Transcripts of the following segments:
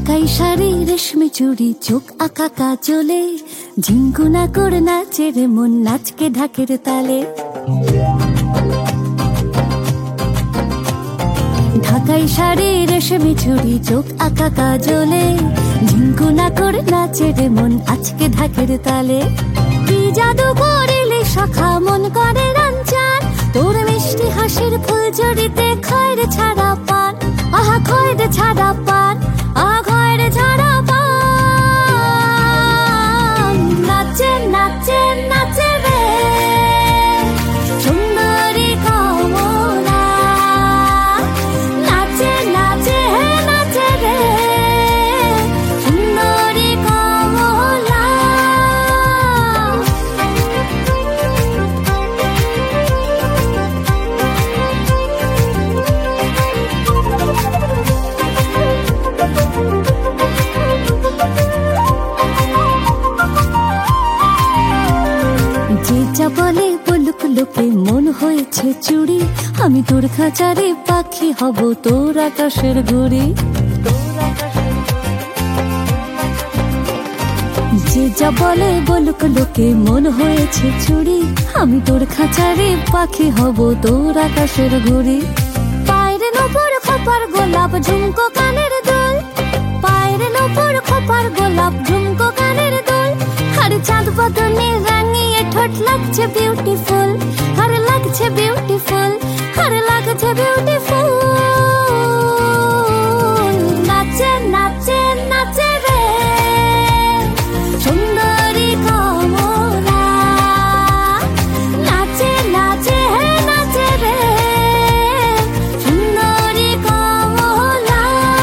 ঢাকাই শাড়ি রেশমি চুড়ি চোখ আঁকা কাজলে ঝিঙ্কুনা করে নাচে রে মন নাচকে ঢাকের তালে। ঢাকাই শাড়ি রেশমি চুড়ি চোখ আঁকা কাজলে ঝিঙ্কুনা করে নাচে রে মন আজকে ঢাকের তালে। কি জাদু করিলে সখা মন করে রঞ্জন, তোর মিষ্টি হাসির ফুল জড়িতে খয়রে ছাড়া পান, আহা খয়রে ছাড়া পান, আহা খয়রে ছাড়া পান। নাচে নাচে নাচে রে সুন্দরী কমলা, নাচে নাচে নাচে রে সুন্দরী কমলা। যে যা বলে বলুক লোকে মন হয়েছে চুড়ি, আমি তোর খাঁচারে পাখি হব তোর আকাশের ঘুড়ি। যে যা বলে বলুক লোকে মন হয়েছে চুড়ি, আমি তোর খাঁচারে পাখি হব তোর আকাশের ঘুড়ি। পায়ের নূপুর খোপার গোলাপ ঝুমকো কানের দুল, পায়ের নূপুর খোপার গোলাপ ঝুমকো কানের দুল। আর চাঁদ বদনে রাঙিয়ে ঠোঁট লাগছে বিউটিফুল, আর লাগছে বিউটিফুল, আর লাগছে বিউটিফুল। নাচে নাচে নাচে রে সুন্দরী কমলা, নাচে নাচে নাচে রে সুন্দরী কমলা।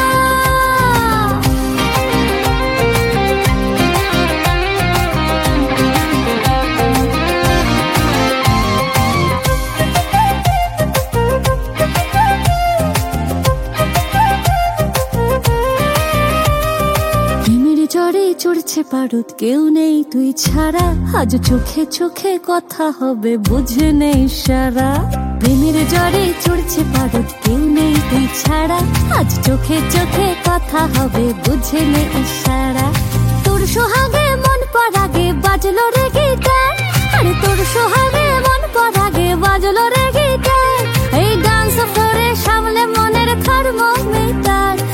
প্রেমের জ্বরে চড়ছে পারদ, কেউ নেই তুই ছাড়া, আজ চোখে চোখে কথা হবে বুঝে নেই সারা। প্রেমের জ্বরে চড়ছে পারদ, কেউ নেই তুই ছাড়া, আজ চোখে চোখে কথা হবে বুঝে নেই ইশারা। তোর সোহাগে মন পরাগে বাজলো রে গিটার, আরে তোর সোহাগে মন পরাগে বাজলো রে গিটার। এই ডান্স ফ্লোরে সামলে মনের থার্মোমিটার,